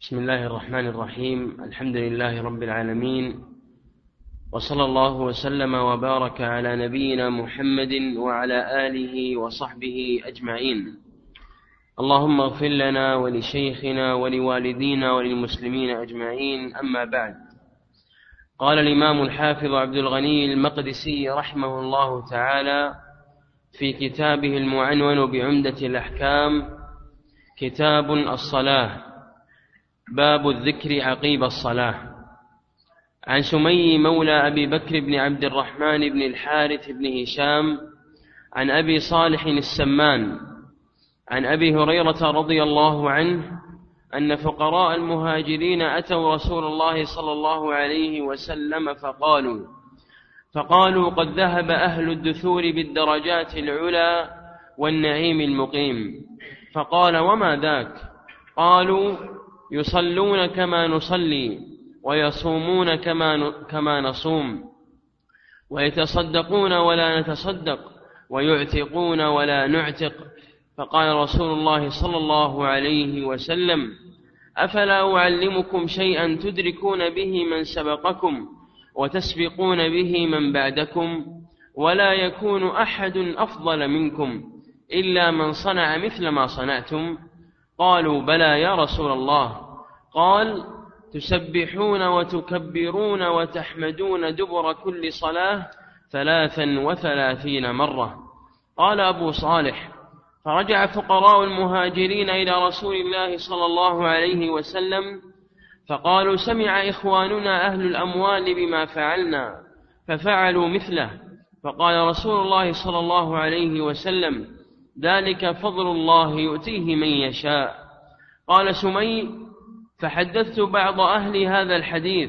بسم الله الرحمن الرحيم. الحمد لله رب العالمين، وصلى الله وسلم وبارك على نبينا محمد وعلى آله وصحبه أجمعين. اللهم اغفر لنا ولشيخنا ولوالدينا وللمسلمين أجمعين، أما بعد. قال الإمام الحافظ عبد الغني المقدسي رحمه الله تعالى في كتابه المعنون بعمدة الأحكام، كتاب الصلاة، باب الذكر عقيب الصلاة. عن سمي مولى أبي بكر بن عبد الرحمن بن الحارث بن هشام عن أبي صالح السمان عن أبي هريرة رضي الله عنه أن فقراء المهاجرين أتوا رسول الله صلى الله عليه وسلم فقالوا قد ذهب أهل الدثور بالدرجات العلى والنعيم المقيم. فقال: وما ذاك؟ قالوا: يصلون كما نصلي، ويصومون كما نصوم، ويتصدقون ولا نتصدق، ويعتقون ولا نعتق. فقال رسول الله صلى الله عليه وسلم: أفلا أعلمكم شيئا تدركون به من سبقكم وتسبقون به من بعدكم، ولا يكون أحد أفضل منكم إلا من صنع مثل ما صنعتم؟ قالوا: بلى يا رسول الله. قال: تسبحون وتكبرون وتحمدون دبر كل صلاة 33 مرة. قال أبو صالح: فرجع فقراء المهاجرين إلى رسول الله صلى الله عليه وسلم فقالوا: سمع إخواننا أهل الأموال بما فعلنا ففعلوا مثله. فقال رسول الله صلى الله عليه وسلم: ذلك فضل الله يؤتيه من يشاء. قال سمي: فحدثت بعض أهل هذا الحديث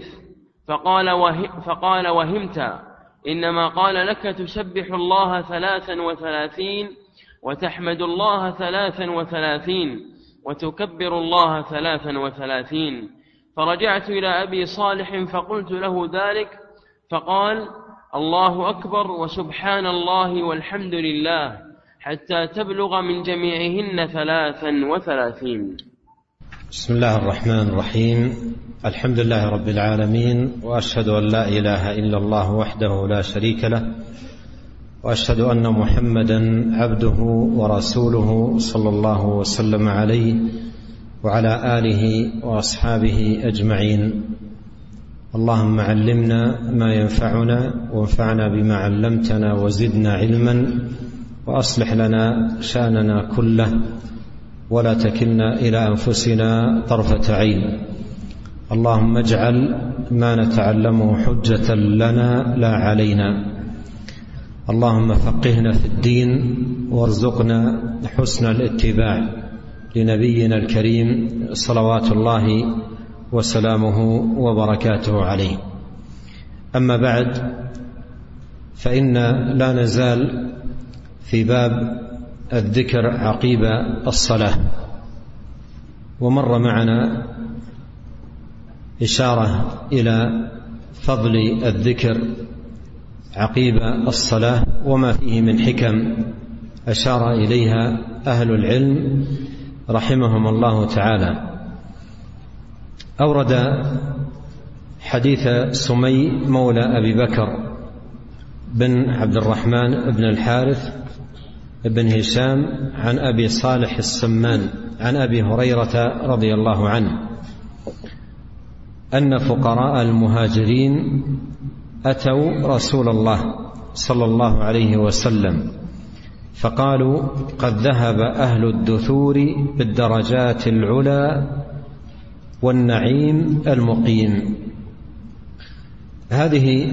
فقال: وهمت، إنما قال لك تسبح الله 33 وتحمد الله 33 وتكبر الله 33. فرجعت إلى أبي صالح فقلت له ذلك، فقال: الله أكبر وسبحان الله والحمد لله حتى تبلغ من جميعهن 33. بسم الله الرحمن الرحيم. الحمد لله رب العالمين، وأشهد أن لا إله إلا الله وحده لا شريك له، وأشهد أن محمدا عبده ورسوله صلى الله وسلم عليه وعلى آله وأصحابه أجمعين. اللهم علمنا ما ينفعنا وانفعنا بما علمتنا وزدنا علما، وأصلح لنا شأننا كله ولا تكلنا إلى أنفسنا طرفة عين. اللهم اجعل ما نتعلمه حجة لنا لا علينا. اللهم فقهنا في الدين وارزقنا حسن الاتباع لنبينا الكريم صلوات الله وسلامه وبركاته عليه. أما بعد، فإن لا نزال في باب الذكر عقيب الصلاة، ومر معنا إشارة إلى فضل الذكر عقيب الصلاة وما فيه من حكم أشار إليها أهل العلم رحمهم الله تعالى. أورد حديث سمي مولى أبي بكر بن عبد الرحمن بن الحارث بن هشام عن أبي صالح السمان عن أبي هريرة رضي الله عنه أن فقراء المهاجرين أتوا رسول الله صلى الله عليه وسلم فقالوا: قد ذهب أهل الدثور بالدرجات العلى والنعيم المقيم. هذه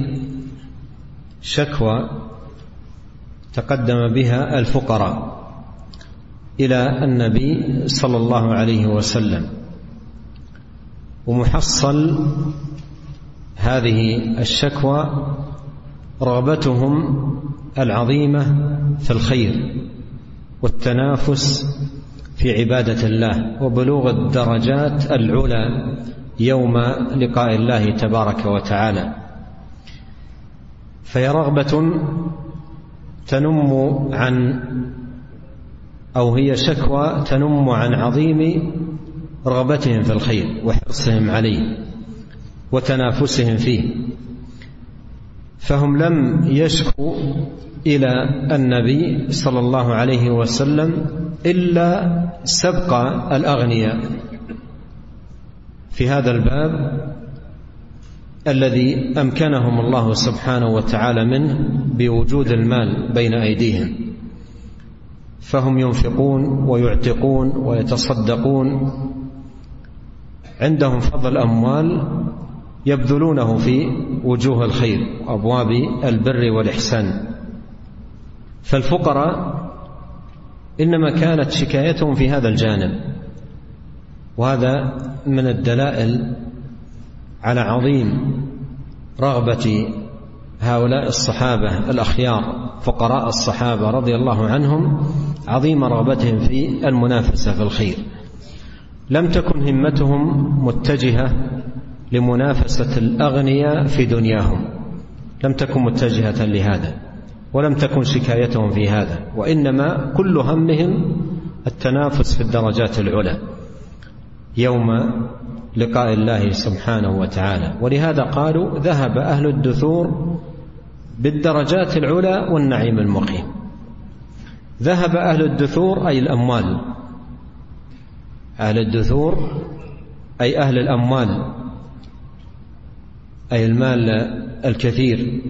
شكوى تقدم بها الفقراء إلى النبي صلى الله عليه وسلم، ومحصل هذه الشكوى رغبتهم العظيمة في الخير والتنافس في عبادة الله وبلوغ الدرجات العلى يوم لقاء الله تبارك وتعالى. فهي رغبة تنم عن، أو هي شكوى تنم عن عظيم رغبتهم في الخير وحرصهم عليه وتنافسهم فيه، فهم لم يشكوا إلى النبي صلى الله عليه وسلم إلا سبق الأغنياء في هذا الباب الذي أمكنهم الله سبحانه وتعالى منه بوجود المال بين أيديهم، فهم ينفقون ويعتقون ويتصدقون، عندهم فضل أموال يبذلونه في وجوه الخير وأبواب البر والإحسان. فالفقراء إنما كانت شكايتهم في هذا الجانب، وهذا من الدلائل على عظيم رغبة هؤلاء الصحابة الأخيار فقراء الصحابة رضي الله عنهم، عظيم رغبتهم في المنافسة في الخير. لم تكن همتهم متجهة لمنافسة الأغنياء في دنياهم، لم تكن متجهة لهذا، ولم تكن شكايتهم في هذا، وإنما كل همهم التنافس في الدرجات العلى يوم لقاء الله سبحانه وتعالى. ولهذا قالوا ذهب أهل الدثور بالدرجات العلى والنعيم المقيم. ذهب أهل الدثور أي الأموال، أهل الدثور أي أهل الأموال، أي المال الكثير،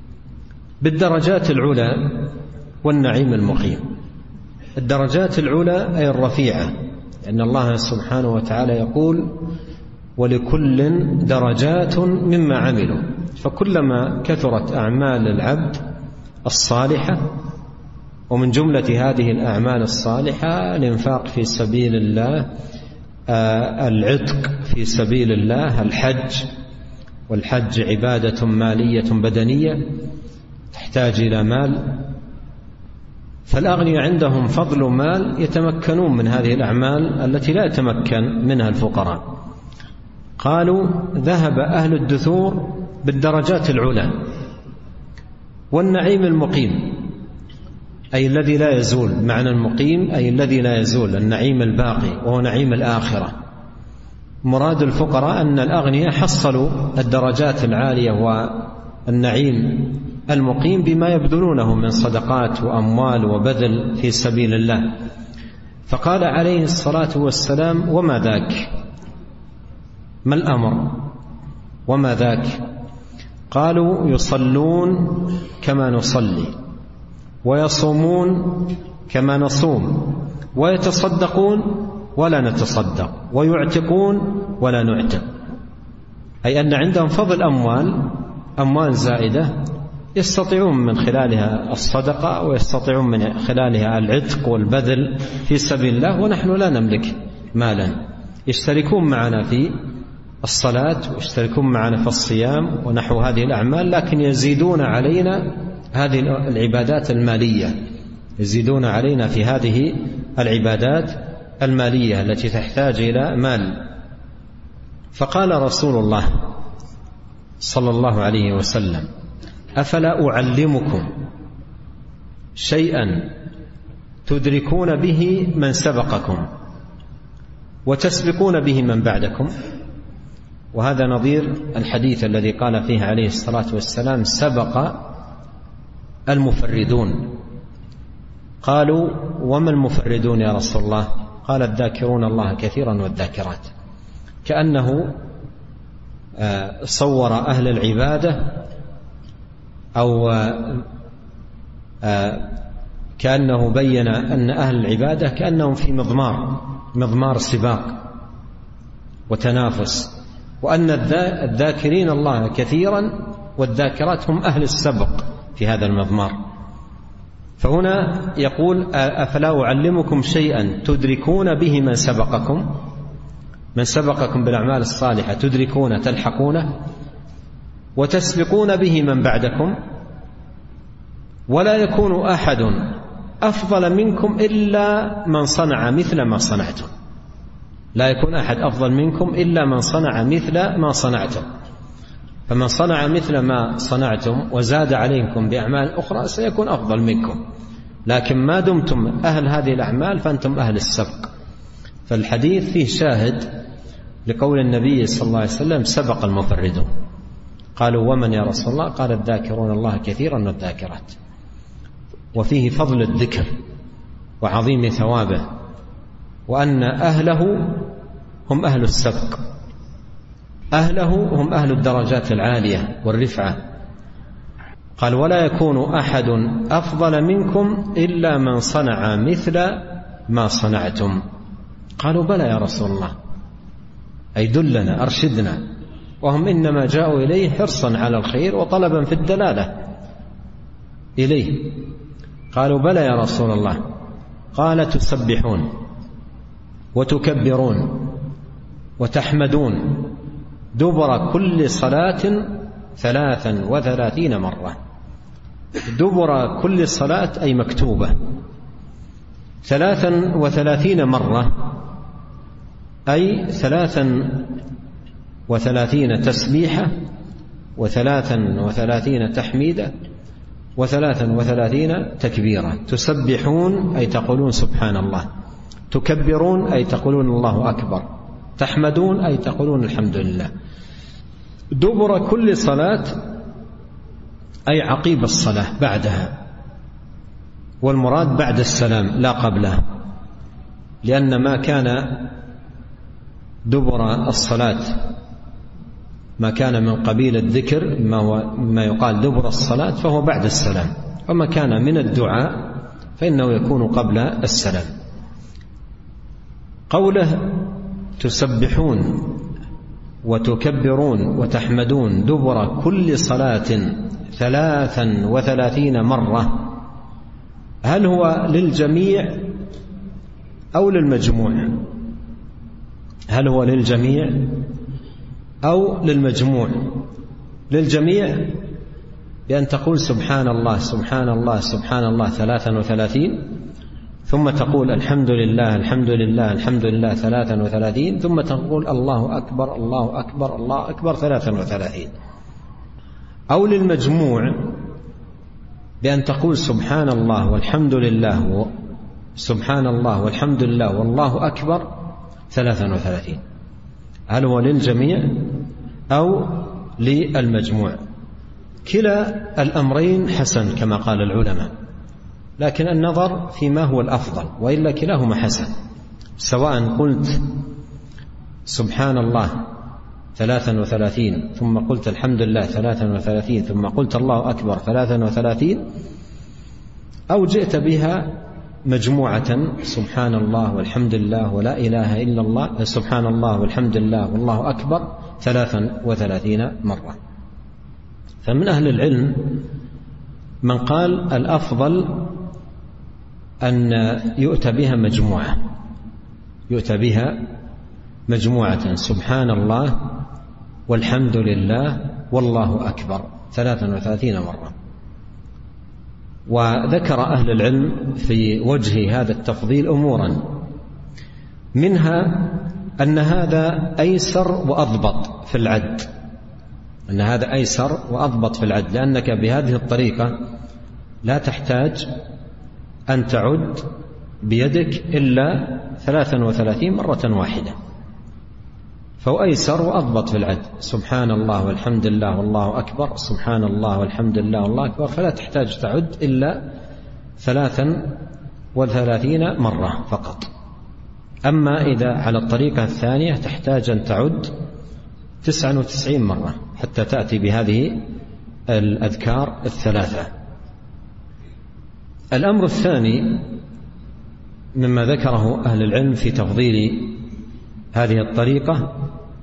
بالدرجات العلى والنعيم المقيم. الدرجات العلى أي الرفيعة، لأن الله سبحانه وتعالى يقول ولكل درجات مما عملوا، فكلما كثرت أعمال العبد الصالحة، ومن جملة هذه الأعمال الصالحة الإنفاق في سبيل الله، العتق في سبيل الله، الحج، والحج عبادة مالية بدنية تحتاج إلى مال، فالأغنياء عندهم فضل مال يتمكنون من هذه الأعمال التي لا يتمكن منها الفقراء. قالوا ذهب أهل الدثور بالدرجات العلى والنعيم المقيم، أي الذي لا يزول. معنى المقيم أي الذي لا يزول، النعيم الباقي وهو نعيم الآخرة. مراد الفقراء أن الأغنياء حصلوا الدرجات العالية والنعيم المقيم بما يبذلونه من صدقات وأموال وبذل في سبيل الله. فقال عليه الصلاة والسلام وما ذاك؟ ما الأمر؟ وما ذاك؟ قالوا يصلون كما نصلي، ويصومون كما نصوم، ويتصدقون ولا نتصدق، ويعتقون ولا نعتق. أي أن عندهم فضل أموال زائدة يستطيعون من خلالها الصدقة، ويستطيعون من خلالها العتق والبذل في سبيل الله، ونحن لا نملك مالا. يشتركون معنا في الصلاة ويشتركون معنا في الصيام ونحو هذه الأعمال، لكن يزيدون علينا هذه العبادات المالية، يزيدون علينا في هذه العبادات المالية التي تحتاج إلى مال. فقال رسول الله صلى الله عليه وسلم أفلا أعلمكم شيئا تدركون به من سبقكم وتسبقون به من بعدكم؟ وهذا نظير الحديث الذي قال فيه عليه الصلاة والسلام سبق المفردون. قالوا وما المفردون يا رسول الله؟ قال الذاكرون الله كثيرا والذاكرات. كأنه صور أهل العبادة، أو كأنه بين أن أهل العبادة كأنهم في مضمار سباق وتنافس، وأن الذاكرين الله كثيرا والذاكرات هم أهل السبق في هذا المضمار. فهنا يقول أفلا أعلمكم شيئا تدركون به من سبقكم بالأعمال الصالحة، تدركون تلحقونه، وتسبقون به من بعدكم، ولا يكون أحد أفضل منكم إلا من صنع مثل ما صنعتم. لا يكون أحد أفضل منكم إلا من صنع مثل ما صنعتم. فمن صنع مثل ما صنعتم وزاد عليكم بأعمال أخرى سيكون أفضل منكم، لكن ما دمتم أهل هذه الأعمال فأنتم أهل السبق. فالحديث فيه شاهد لقول النبي صلى الله عليه وسلم سبق المفردون. قالوا ومن يا رسول الله؟ قال الذاكرون الله كثيرا والذاكرات. وفيه فضل الذكر وعظيم ثوابه، وأن أهله هم أهل السبق، أهله هم أهل الدرجات العالية والرفعة. قال ولا يكون أحد أفضل منكم إلا من صنع مثل ما صنعتم. قالوا بلى يا رسول الله، أي دلنا أرشدنا، وهم إنما جاءوا إليه حرصا على الخير وطلبا في الدلالة إليه. قالوا بلى يا رسول الله. قال تسبحون وتكبرون وتحمدون دبر كل صلاة 33 مرة. دبر كل صلاة أي مكتوبة، 33 مرة أي 33 تسبيحة و33 تحميدة و33 تكبيرة. تسبحون أي تقولون سبحان الله، تكبرون أي تقولون الله أكبر، تحمدون أي تقولون الحمد لله. دبر كل صلاة أي عقيب الصلاة بعدها، والمراد بعد السلام لا قبله، لأن ما كان دبر الصلاة ما كان من قبيل الذكر ما يقال دبر الصلاة فهو بعد السلام، وما كان من الدعاء فإنه يكون قبل السلام. قوله تسبحون وتكبرون وتحمدون دبر كل صلاة 33 مرة، هل هو للجميع أو للمجموع؟ هل هو للجميع أو للمجموع؟ للجميع بأن تقول سبحان الله سبحان الله سبحان الله 33، ثم تقول الحمد لله الحمد لله الحمد لله 33، ثم تقول الله أكبر الله أكبر الله أكبر 33. أو للمجموع بأن تقول سبحان الله والحمد لله سبحان الله والحمد لله والله أكبر 33. هل هو للجميع أو للمجموع؟ كلا الأمرين حسن كما قال العلماء، لكن النظر فيما هو الأفضل، وإلا كلاهما حسن. سواء قلت سبحان الله 33 ثم قلت الحمد لله 33 ثم قلت الله أكبر 33، أو جئت بها مجموعة سبحان الله والحمد لله ولا إله إلا الله، سبحان الله والحمد لله والله أكبر 33 مرة. فمن أهل العلم من قال الأفضل أن يؤتى بها مجموعة، يؤتى بها مجموعة سبحان الله والحمد لله والله أكبر 33 مرة. وذكر أهل العلم في وجه هذا التفضيل أمورا، منها أن هذا أيسر وأضبط في العد، أن هذا أيسر وأضبط في العد، لأنك بهذه الطريقة لا تحتاج أن تعد بيدك إلا 33 مرة واحدة، فهو أيسر وأضبط في العد. سبحان الله والحمد لله والله أكبر، سبحان الله والحمد لله والله أكبر، فلا تحتاج تعد إلا 33 مرة فقط. أما إذا على الطريقة الثانية تحتاج أن تعد 99 مرة حتى تأتي بهذه الأذكار الثلاثة. الأمر الثاني مما ذكره أهل العلم في تفضيل هذه الطريقة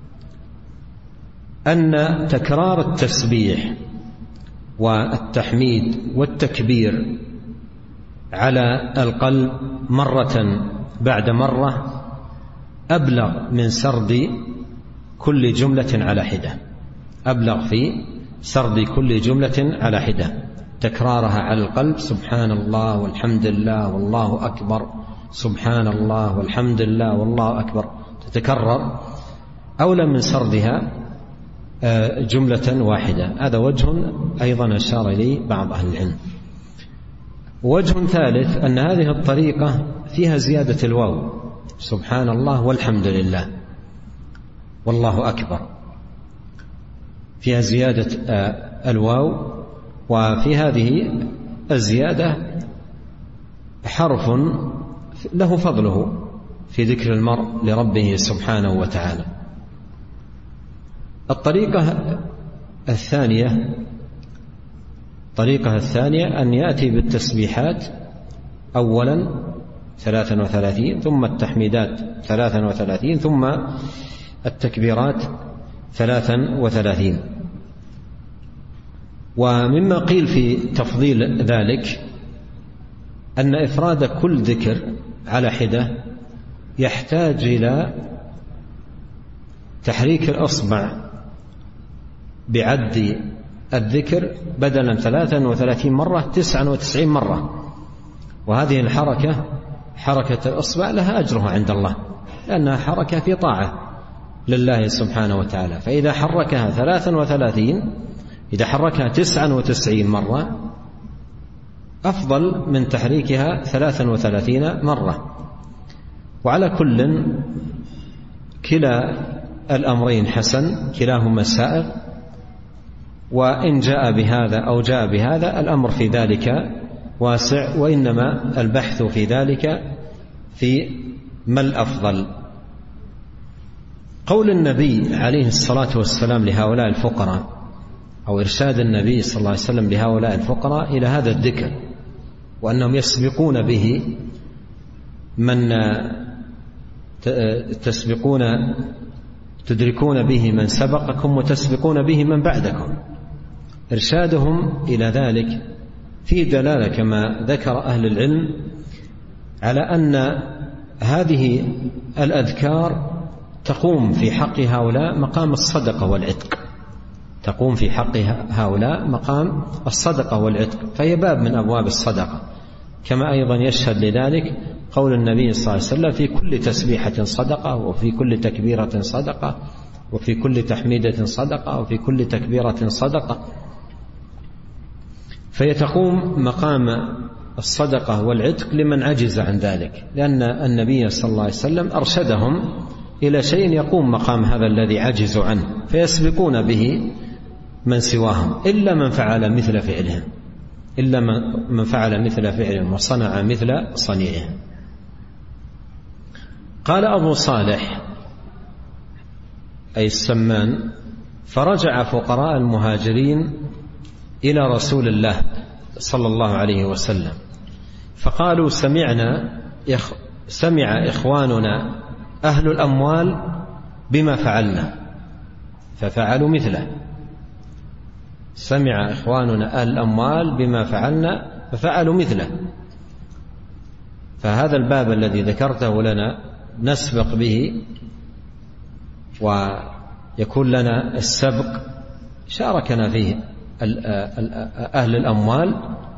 أن تكرار التسبيح والتحميد والتكبير على القلب مرة بعد مرة أبلغ من سرد كل جملة على حدة، أبلغ في سرد كل جملة على حدة. تكرارها على القلب سبحان الله والحمد لله والله أكبر، سبحان الله والحمد لله والله أكبر، تتكرر أولى من سردها جملة واحدة. هذا وجه أيضا أشار إليه بعض أهل العلم. وجه ثالث أن هذه الطريقة فيها زيادة الواو سبحان الله والحمد لله والله أكبر، فيها زيادة الواو، وفي هذه الزيادة حرف له فضله في ذكر المرء لربه سبحانه وتعالى. الطريقة الثانية أن يأتي بالتسبيحات أولا 33، ثم التحميدات 33، ثم التكبيرات 33. ومما قيل في تفضيل ذلك أن إفراد كل ذكر على حدة يحتاج إلى تحريك الأصبع بعد الذكر بدلا 33 مرة 99 مرة، وهذه الحركة حركة الأصبع لها أجرها عند الله، لأنها حركة في طاعة لله سبحانه وتعالى. فإذا حركها 33، إذا حركها 99 مرة أفضل من تحريكها 33 مرة. وعلى كلا الأمرين حسن، كلاهما سائغ، وإن جاء بهذا أو جاء بهذا الأمر في ذلك واسع، وإنما البحث في ذلك في ما الأفضل. قول النبي عليه الصلاة والسلام لهؤلاء الفقراء، أو إرشاد النبي صلى الله عليه وسلم لهؤلاء الفقراء إلى هذا الذكر، وأنهم يسبقون به من تدركون به من سبقكم وتسبقون به من بعدكم، إرشادهم إلى ذلك في دلالة كما ذكر أهل العلم على أن هذه الأذكار تقوم في حق هؤلاء مقام الصدقة والعتق، تقوم في حق هؤلاء مقام الصدقة والعتق، فهي باب من أبواب الصدقة. كما أيضا يشهد لذلك قول النبي صلى الله عليه وسلم: في كل تسبيحة صدقة، وفي كل تكبيرة صدقة، وفي كل تحميدة صدقة، وفي كل تكبيرة صدقة. فيتقوم مقام الصدقة والعتق لمن عجز عن ذلك، لأن النبي صلى الله عليه وسلم أرشدهم إلى شيء يقوم مقام هذا الذي عجزوا عنه، فيسبقون به من سواهم، إلا من فعل مثل فعلهم، إلا من فعل مثل فعلهم وصنع مثل صنيعهم. قال أبو صالح أي السمان: فرجع فقراء المهاجرين إلى رسول الله صلى الله عليه وسلم فقالوا: سمع إخواننا أهل الأموال بما فعلنا ففعلوا مثله. سمع إخواننا أهل الأموال بما فعلنا ففعلوا مثله. فهذا الباب الذي ذكرته لنا نسبق به ويكون لنا السبق، شاركنا فيه أهل الأموال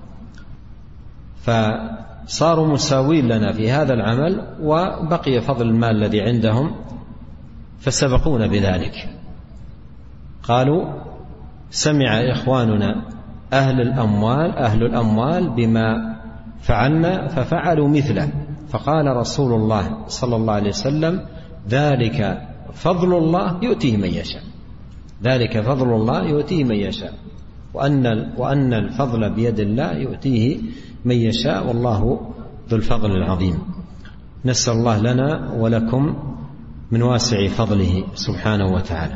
فصاروا مساوين لنا في هذا العمل، وبقي فضل المال الذي عندهم فسبقونا بذلك. قالوا: سمع إخواننا أهل الأموال بما فعلنا ففعلوا مثله. فقال رسول الله صلى الله عليه وسلم: ذلك فضل الله يؤتيه من يشاء، ذلك فضل الله يؤتيه من يشاء، وأن الفضل بيد الله يؤتيه من يشاء، والله ذو الفضل العظيم. نسأل الله لنا ولكم من واسع فضله سبحانه وتعالى.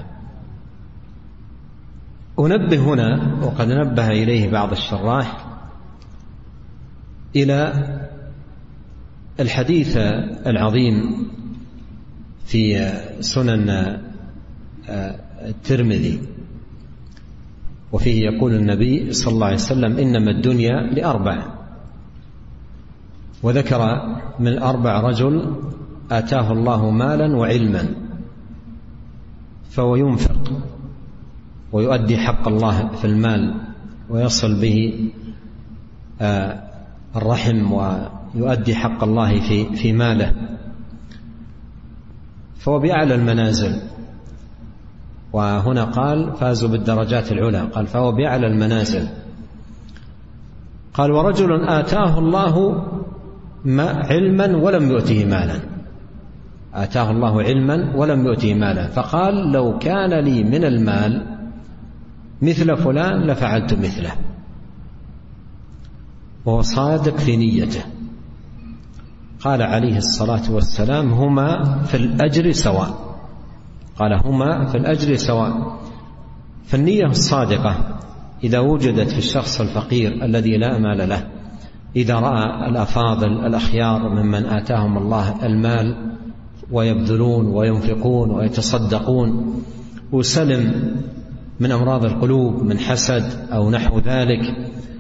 أنبه هنا، وقد نبه إليه بعض الشراح، إلى الحديث العظيم في سنن الترمذي، وفيه يقول النبي صلى الله عليه وسلم: إنما الدنيا لأربع، وذكر من الأربع: رجل آتاه الله مالا وعلما فهو ينفق ويؤدي حق الله في المال ويصل به الرحم ويؤدي حق الله في ماله، فهو بأعلى المنازل. وهنا قال: فازوا بالدرجات العلى، قال فهو بأعلى المنازل. قال: ورجل آتاه الله علما ولم يؤته مالا، آتاه الله علما ولم يؤته مالا، فقال لو كان لي من المال مثل فلان لفعلت مثله، وهو صادق في نيته. قال عليه الصلاة والسلام هما في الأجر سواء، قال هما في الأجر سواء. فالنية الصادقة إذا وجدت في الشخص الفقير الذي لا مال له، إذا رأى الأفاضل الأخيار ممن آتاهم الله المال ويبذلون وينفقون ويتصدقون وسلم من أمراض القلوب من حسد أو نحو ذلك،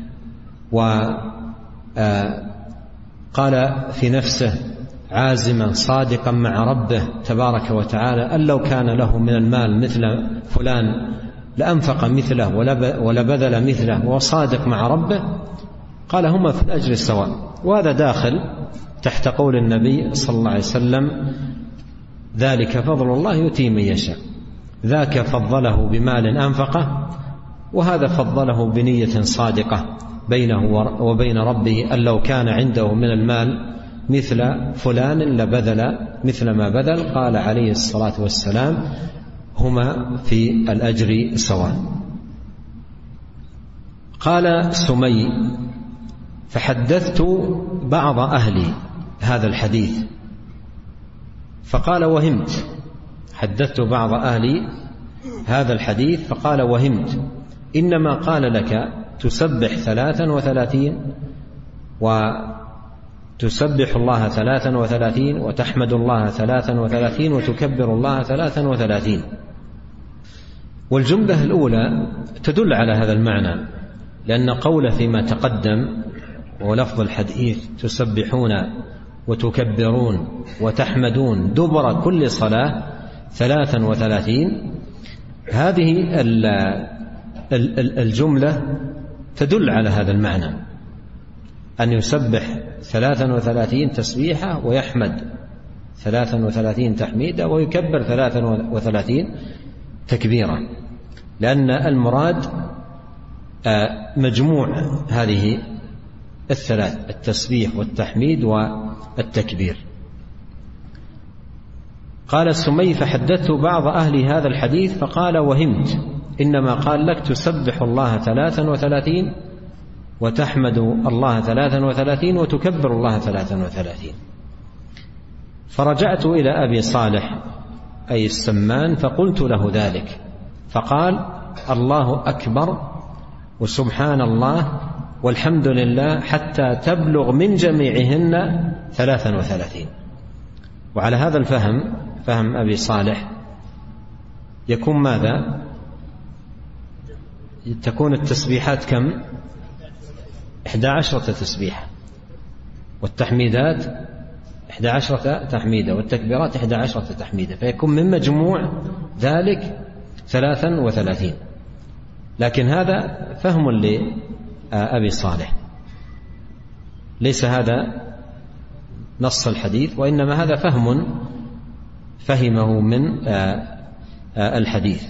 وقال في نفسه عازما صادقا مع ربه تبارك وتعالى أن لو كان له من المال مثل فلان لأنفق مثله ولا بذل مثله، وصادق مع ربه، قال هما في الأجر السواء. وهذا داخل تحت قول النبي صلى الله عليه وسلم ذلك فضل الله يؤتيه من يشاء، ذاك فضله بمال أنفقه، وهذا فضله بنية صادقة بينه وبين ربه أن لو كان عنده من المال مثل فلان لبذل مثل ما بذل. قال عليه الصلاة والسلام هما في الأجر سواء. قال سمي فحدثت بعض أهلي هذا الحديث فقال وهمت، حدثت بعض أهلي هذا الحديث فقال وهمت، إنما قال لك تسبح 33 وتسبح الله 33 وتحمد الله 33 وتكبر الله 33. والجملة الأولى تدل على هذا المعنى، لأن قوله فيما تقدم ولفظ الحديث تسبحون وتكبرون وتحمدون دبر كل صلاة 33، هذه الجملة تدل على هذا المعنى، أن يسبح 33 تسبيحة ويحمد 33 تحميدة ويكبر 33 تكبيرة، لأن المراد مجموع هذه الثلاث، التسبيح والتحميد والتكبير. قال السمي فحدثت بعض أهل هذا الحديث فقال وهمت، إنما قال لك تسبح الله 33 وتحمد الله 33 وتكبر الله 33. فرجعت إلى أبي صالح أي السمان فقلت له ذلك، فقال الله أكبر وسبحان الله والحمد لله حتى تبلغ من جميعهن 33. وعلى هذا الفهم، فهم أبي صالح، يكون ماذا؟ تكون التسبيحات كم؟ 11 تسبيحة، والتحميدات 11 تحميدة، والتكبيرات 11 تحميدة، فيكون من مجموع ذلك 33. لكن هذا فهم لأبي صالح، ليس هذا نص الحديث، وإنما هذا فهم فهمه من الحديث.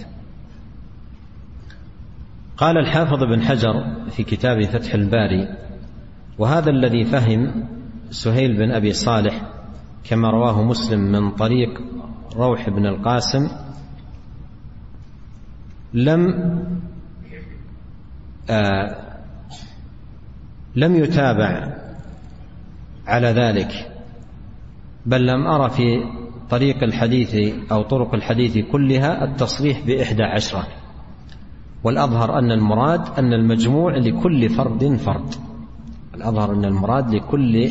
قال الحافظ بن حجر في كتاب فتح الباري وهذا الذي فهم سهيل بن أبي صالح كما رواه مسلم من طريق روح بن القاسم لم يتابع على ذلك، بل لم أرى في طريق الحديث أو طرق الحديث كلها التصريح ب11، والأظهر أن المراد أن المجموع لكل فرد فرد، الأظهر أن المراد لكل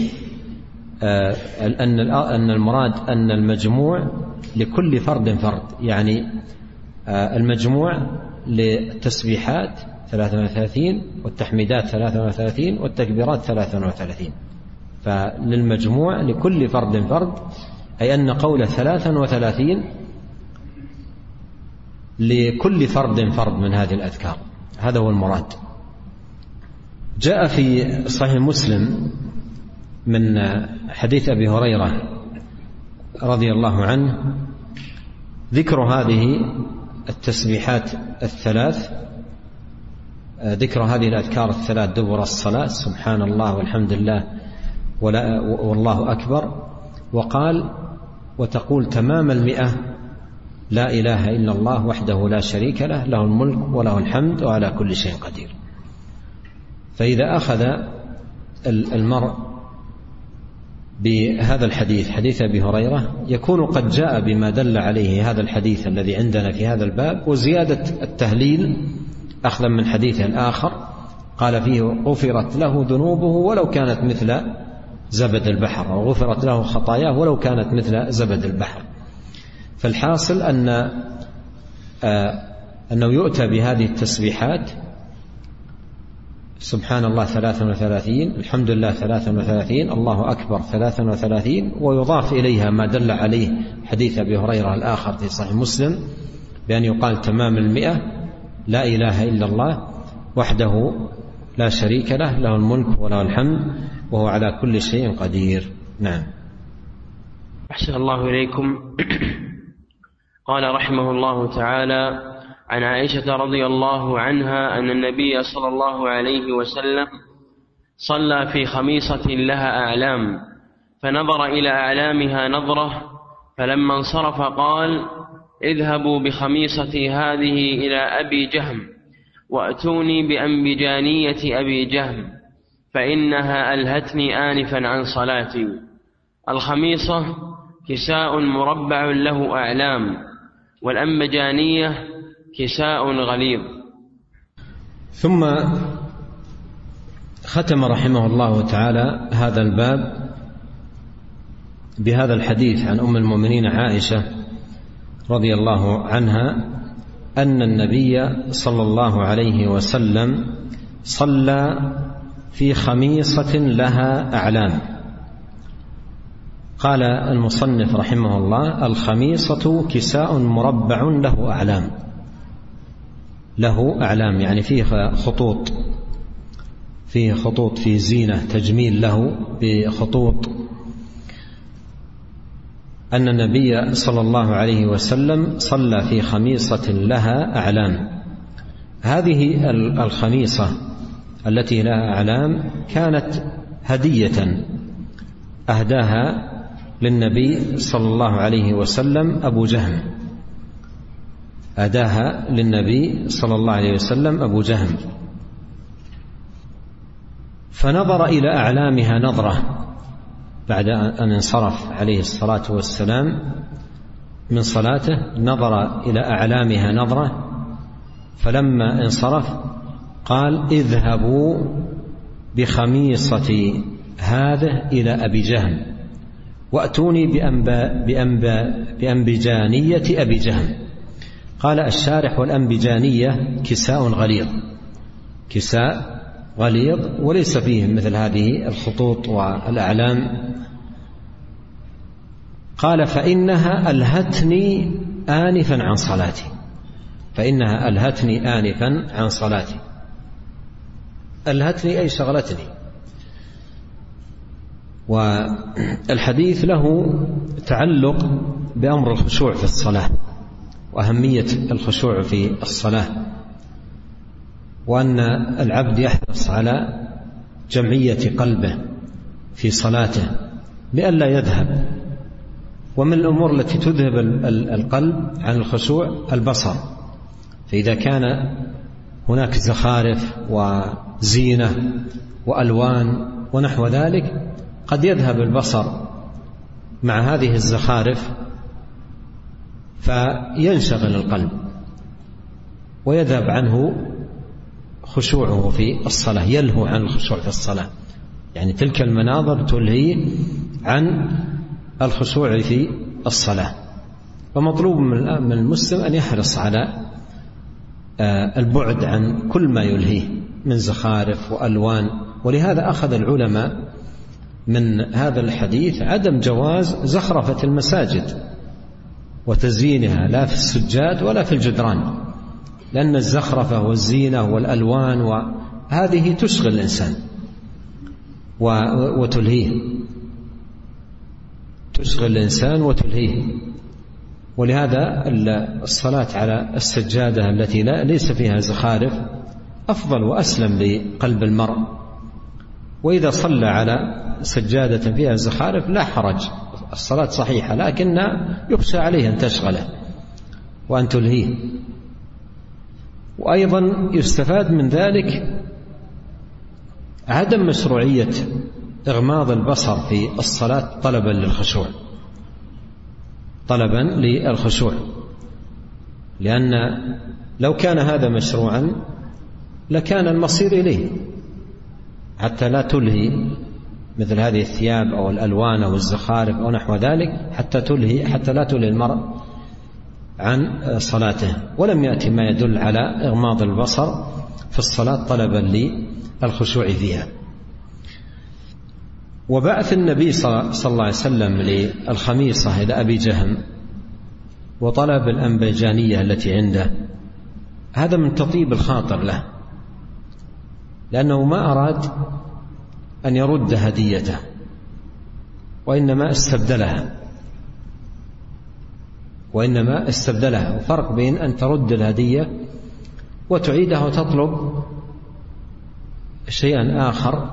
أن المراد أن المجموع لكل فرد فرد، يعني المجموع للتسبيحات 33 والتحميدات 33 والتكبيرات 33، فللمجموع لكل فرد فرد، أي أن قول 33 لكل فرد فرد من هذه الأذكار، هذا هو المراد. جاء في صحيح مسلم من حديث أبي هريرة رضي الله عنه ذكر هذه التسبيحات الثلاث، ذكر هذه الأذكار الثلاث دبر الصلاة، سبحان الله والحمد لله والله أكبر، وقال وتقول تمام 100: لا إله إلا الله وحده لا شريك له، له الملك وله الحمد وعلى كل شيء قدير. فإذا أخذ المرء بهذا الحديث، حديث أبي هريرة، يكون قد جاء بما دل عليه هذا الحديث الذي عندنا في هذا الباب، وزيادة التهليل أخذا من حديث الآخر قال فيه: غفرت له ذنوبه ولو كانت مثل زبد البحر، أو غفرت له خطاياه ولو كانت مثل زبد البحر. فالحاصل أنه يؤتى بهذه التسبيحات: سبحان الله 33، الحمد لله 33، الله أكبر 33، ويضاف إليها ما دل عليه حديث أبي هريرة الآخر في صحيح مسلم بأن يقال تمام 100: لا إله إلا الله وحده لا شريك له، له الملك وله الحمد وهو على كل شيء قدير. نعم. أحسن الله إليكم. قال رحمه الله تعالى: عن عائشة رضي الله عنها أن النبي صلى الله عليه وسلم صلى في خميصة لها أعلام، فنظر إلى أعلامها نظرة، فلما انصرف قال: اذهبوا بخميصتي هذه إلى أبي جهم وأتوني بأنبجانية أبي جهم فإنها ألهتني آنفا عن صلاتي. الخميصة كساء مربع له أعلام، والأنبجانية كساء غليظ. ثم ختم رحمه الله تعالى هذا الباب بهذا الحديث عن أم المؤمنين عائشة رضي الله عنها أن النبي صلى الله عليه وسلم صلى في خميصة لها أعلام. قال المصنف رحمه الله: الخميصة كساء مربع له أعلام. له أعلام يعني فيه خطوط، في زينة، تجميل له بخطوط. أن النبي صلى الله عليه وسلم صلى في خميصة لها أعلام. هذه الخميصة التي لها أعلام كانت هدية أهداها للنبي صلى الله عليه وسلم أبو جهم، أهداها للنبي صلى الله عليه وسلم أبو جهم، فنظر إلى أعلامها نظرة بعد أن انصرف عليه الصلاة والسلام من صلاته، نظر إلى أعلامها نظرة، فلما انصرف قال: اذهبوا بخميصتي هذه إلى أبي جهم وأتوني بأنبجانية أبي جهم. قال الشارح: والأنبجانية كساء غليظ، كساء غليظ وليس فيه مثل هذه الخطوط والأعلام. قال: فإنها ألهتني آنفا عن صلاتي، فإنها ألهتني آنفا عن صلاتي. ألهتني أي شغلتني. والحديث له تعلق بأمر الخشوع في الصلاة وأهمية الخشوع في الصلاة، وأن العبد يحرص على جمعية قلبه في صلاته لئلا يذهب. ومن الأمور التي تذهب القلب عن الخشوع البصر، فإذا كان هناك زخارف وزينة وألوان ونحو ذلك قد يذهب البصر مع هذه الزخارف فينشغل القلب ويذهب عنه خشوعه في الصلاة، يلهو عن الخشوع في الصلاة. يعني تلك المناظر تلهي عن الخشوع في الصلاة. ومطلوب من المسلم أن يحرص على البعد عن كل ما يلهيه من زخارف وألوان. ولهذا أخذ العلماء من هذا الحديث عدم جواز زخرفة المساجد وتزيينها، لا في السجاد ولا في الجدران، لأن الزخرفة والزينة والألوان وهذه تشغل الإنسان وتلهيه، تشغل الإنسان وتلهيه. ولهذا الصلاة على السجادة التي ليس فيها زخارف أفضل وأسلم لقلب المرء. وإذا صلى على سجادة فيها زخارف لا حرج، الصلاة صحيحة، لكن يخشى عليه أن تشغله وأن تلهيه. وأيضا يستفاد من ذلك عدم مشروعية إغماض البصر في الصلاة طلبا للخشوع، لأن لو كان هذا مشروعا لكان المصير إليه، حتى لا تلهي مثل هذه الثياب أو الألوان أو الزخارف أو نحو ذلك، حتى لا تلهي المرء عن صلاته. ولم يأتي ما يدل على إغماض البصر في الصلاة طلبا للخشوع فيها. وبعث النبي صلى الله عليه وسلم للخميصة إلى أبي جهم وطلب الأنبيجانية التي عنده، هذا من تطيب الخاطر له، لأنه ما أراد أن يرد هديته وإنما استبدلها. وفرق بين أن ترد الهدية وتعيدها وتطلب شيئا آخر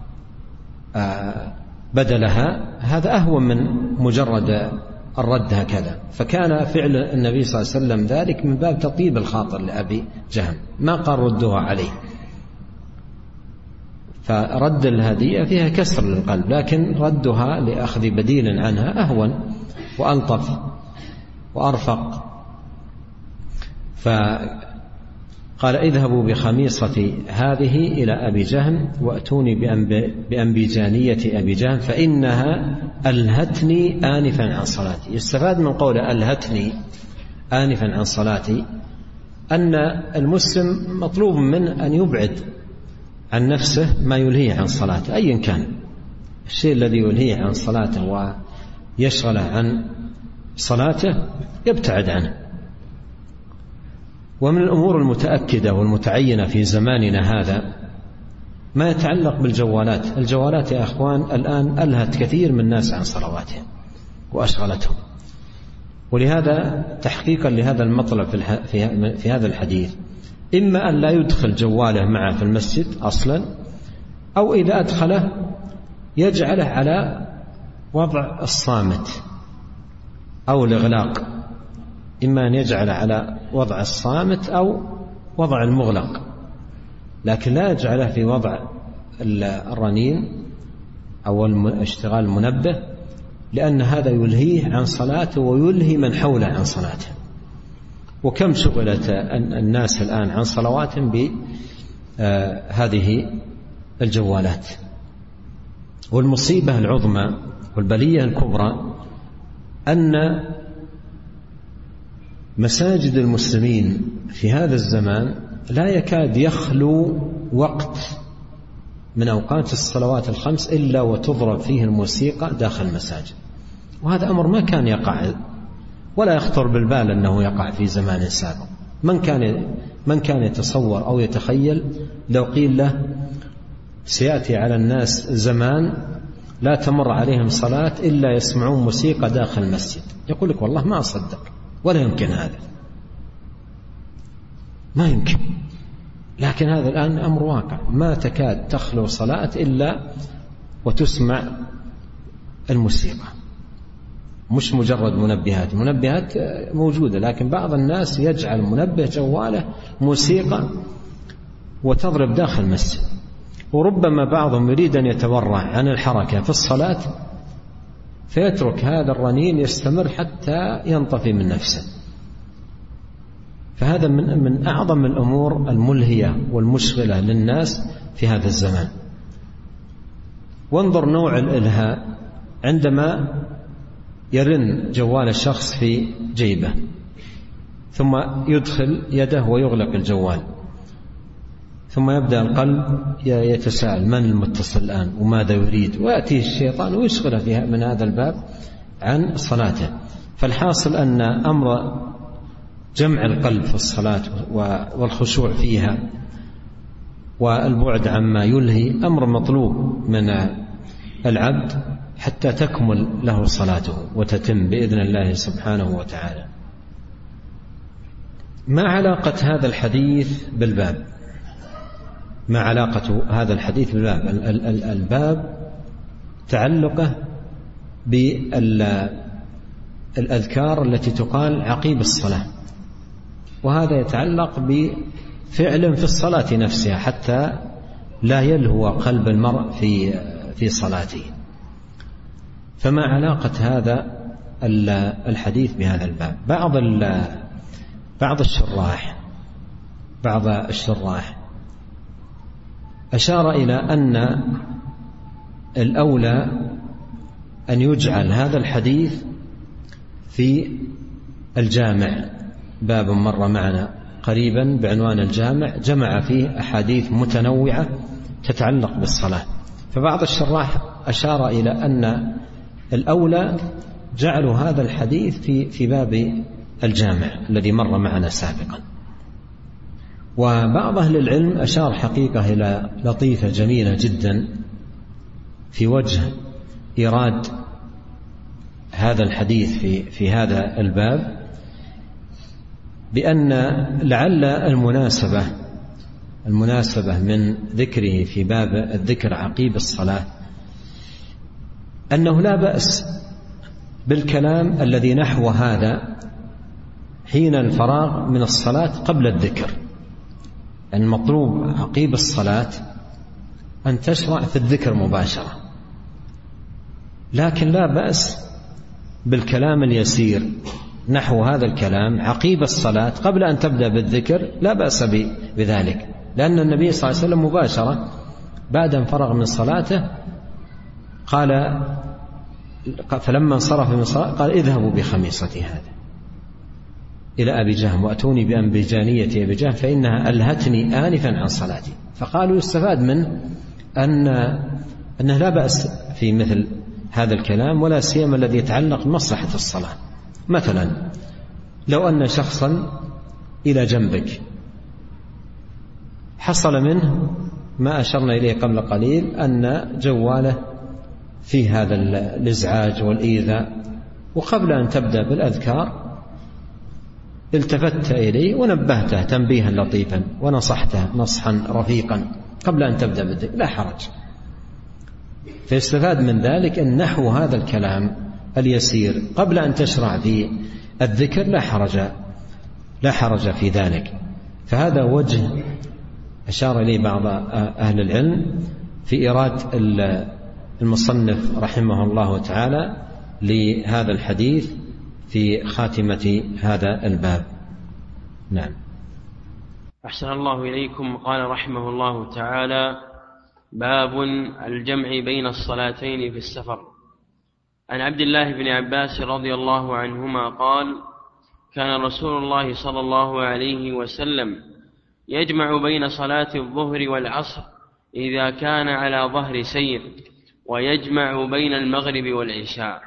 بدلها، هذا أهون من مجرد الرد هكذا. فكان فعل النبي صلى الله عليه وسلم ذلك من باب تطيب الخاطر لأبي جهم، ما قال ردها عليه. فرد الهدية فيها كسر للقلب، لكن ردها لأخذ بديل عنها أهون وألطف وأرفق. فقال اذهبوا بخميصتي هذه إلى أبي جهم وأتوني بأنبيجانية أبي جهم فإنها ألهتني آنفا عن صلاتي. يستفاد من قول ألهتني آنفا عن صلاتي أن المسلم مطلوب منه أن يبعد عن نفسه ما يلهيه عن صلاته، أيا كان الشيء الذي يلهيه عن صلاته ويشغله عن صلاته يبتعد عنه. ومن الأمور المتأكدة والمتعينة في زماننا هذا ما يتعلق بالجوالات. الجوالات يا أخوان الآن ألهت كثير من الناس عن صلواتهم وأشغلتهم. ولهذا تحقيقا لهذا المطلب في هذا الحديث، إما أن لا يدخل جواله معه في المسجد أصلا، أو إذا أدخله يجعله على وضع الصامت أو الإغلاق، إما أن يجعل على وضع الصامت أو وضع المغلق، لكن لا يجعله في وضع الرنين أو اشتغال المنبه، لأن هذا يلهيه عن صلاته ويلهي من حوله عن صلاته. وكم شغلت الناس الآن عن صلواتهم بهذه الجوالات. والمصيبة العظمى والبلية الكبرى أن مساجد المسلمين في هذا الزمان لا يكاد يخلو وقت من أوقات الصلوات الخمس إلا وتضرب فيه الموسيقى داخل المساجد. وهذا أمر ما كان يقع ولا يخطر بالبال أنه يقع في زمان سابق. من كان يتصور أو يتخيل لو قيل له سيأتي على الناس زمان لا تمر عليهم صلاة إلا يسمعون موسيقى داخل المسجد، يقول لك والله ما أصدق، ولا يمكن هذا، ما يمكن. لكن هذا الآن أمر واقع، ما تكاد تخلو صلاة إلا وتسمع الموسيقى، مش مجرد منبهات. منبهات موجودة، لكن بعض الناس يجعل منبه جواله موسيقى وتضرب داخل المسجد. وربما بعضهم يريد أن يتورع عن الحركة في الصلاة فيترك هذا الرنين يستمر حتى ينطفي من نفسه. فهذا من أعظم الأمور الملهية والمشغلة للناس في هذا الزمان. وانظر نوع الإلهاء عندما يرن جوال الشخص في جيبه ثم يدخل يده ويغلق الجوال، ثم يبدأ القلب يتساءل من المتصل الآن وماذا يريد، ويأتيه الشيطان ويشغله من هذا الباب عن صلاته. فالحاصل أن أمر جمع القلب في الصلاة والخشوع فيها والبعد عما يلهي أمر مطلوب من العبد حتى تكمل له صلاته وتتم بإذن الله سبحانه وتعالى. ما علاقة هذا الحديث بالباب؟ ما علاقة هذا الحديث بالباب؟ الباب تعلقه بالأذكار التي تقال عقيب الصلاة، وهذا يتعلق بفعل في الصلاة نفسها حتى لا يلهو قلب المرء في صلاته. فما علاقة هذا الحديث بهذا الباب؟ بعض الشراح أشار إلى أن الأولى أن يجعل هذا الحديث في الجامع، باب مر معنا قريبا بعنوان الجامع، جمع فيه أحاديث متنوعة تتعلق بالصلاة. فبعض الشراح أشار إلى أن الأولى جعلوا هذا الحديث في باب الجامع الذي مر معنا سابقا. وبعض أهل العلم أشار حقيقة إلى لطيفة جميلة جدا في وجه إيراد هذا الحديث في هذا الباب، بأن لعل المناسبة من ذكره في باب الذكر عقيب الصلاة أنه لا بأس بالكلام الذي نحو هذا حين الفراغ من الصلاة قبل الذكر. المطلوب عقيب الصلاة أن تشرع في الذكر مباشرة، لكن لا بأس بالكلام اليسير نحو هذا الكلام عقيب الصلاة قبل أن تبدأ بالذكر، لا بأس بذلك، لأن النبي صلى الله عليه وسلم مباشرة بعد أن فرغ من صلاته قال، فلما انصرف من الصلاة قال اذهبوا بخميصتي هذا إلى أبي جهم وأتوني بأنبجانية أبي جهم فإنها ألهتني آنفا عن صلاتي. فقالوا يستفاد منه أنه لا بأس في مثل هذا الكلام، ولا سيما الذي يتعلق بمصلحة الصلاة. مثلا لو أن شخصا إلى جنبك حصل منه ما أشرنا إليه قبل قليل، أن جواله في هذا الإزعاج والإيذاء، وقبل أن تبدأ بالأذكار التفت إليه ونبهته تنبيها لطيفا ونصحته نصحا رفيقا قبل أن تبدأ بالذكر، لا حرج. فيستفاد من ذلك أن نحو هذا الكلام اليسير قبل أن تشرع في الذكر لا حرج في ذلك. فهذا وجه أشار إليه بعض أهل العلم في إيراد المصنف رحمه الله تعالى لهذا الحديث في خاتمة هذا الباب. نعم. أحسن الله إليكم. قال رحمه الله تعالى: باب الجمع بين الصلاتين في السفر. عن عبد الله بن عباس رضي الله عنهما قال: كان رسول الله صلى الله عليه وسلم يجمع بين صلاة الظهر والعصر إذا كان على ظهر سير، ويجمع بين المغرب والعشاء.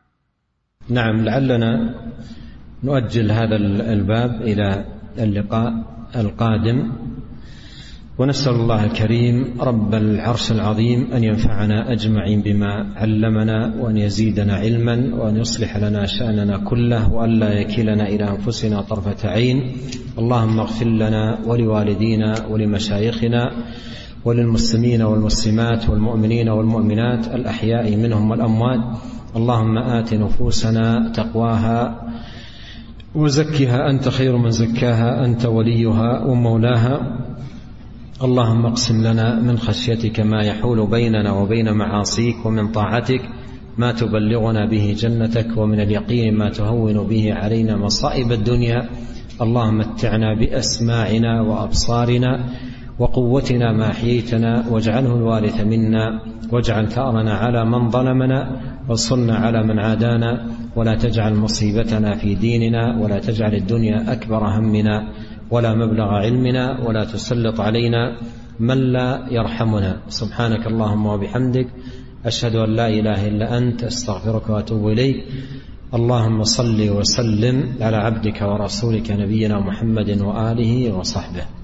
نعم، لعلنا نؤجل هذا الباب إلى اللقاء القادم، ونسأل الله الكريم رب العرش العظيم أن ينفعنا أجمعين بما علمنا، وأن يزيدنا علما، وأن يصلح لنا شأننا كله، وأن لا يكلنا إلى أنفسنا طرفة عين. اللهم اغفر لنا ولوالدينا ولمشايخنا وللمسلمين والمسلمات والمؤمنين والمؤمنات الأحياء منهم والأموات. اللهم آت نفوسنا تقواها وزكها أنت خير من زكاها، أنت وليها ومولاها. اللهم اقسم لنا من خشيتك ما يحول بيننا وبين معاصيك، ومن طاعتك ما تبلغنا به جنتك، ومن اليقين ما تهون به علينا مصائب الدنيا. اللهم متعنا بأسماعنا وأبصارنا وقوتنا ما أحييتنا، واجعله الوارث منا، واجعل ثأرنا على من ظلمنا، وانصرنا على من عادانا، ولا تجعل مصيبتنا في ديننا، ولا تجعل الدنيا أكبر همنا ولا مبلغ علمنا، ولا تسلط علينا من لا يرحمنا. سبحانك اللهم وبحمدك، أشهد أن لا إله إلا أنت، أستغفرك وأتوب إليك. اللهم صل وسلم على عبدك ورسولك نبينا محمد وآله وصحبه.